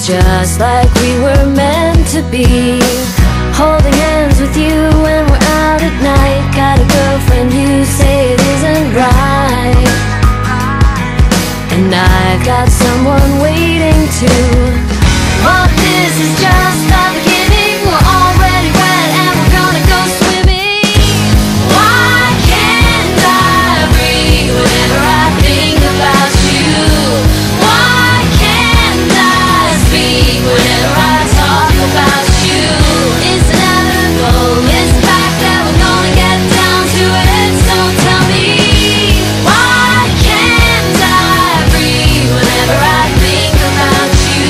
just like we were meant to be. Holding hands with you when we're out at night. Got a girlfriend, you say it isn't right, and I've got someone waiting too. But this is just the beginning. We're already wet and we're gonna go swimming. Why can't I breathe whenever I think about you? Why can't I speak whenever I talk about you? It's inevitable, it's a fact that we're gonna get down to it. So tell me, why can't I breathe whenever I think about you?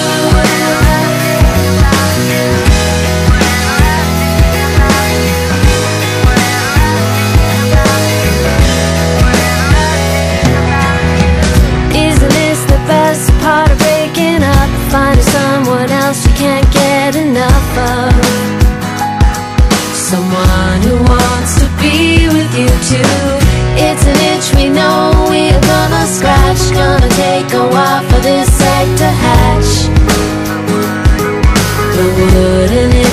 Isn't this the best part of breaking up? Finding someone else you can't get enough of. Someone who wants to be with you too. It's an itch we know we are gonna scratch. Gonna take a while for this egg to hatch. But wouldn't it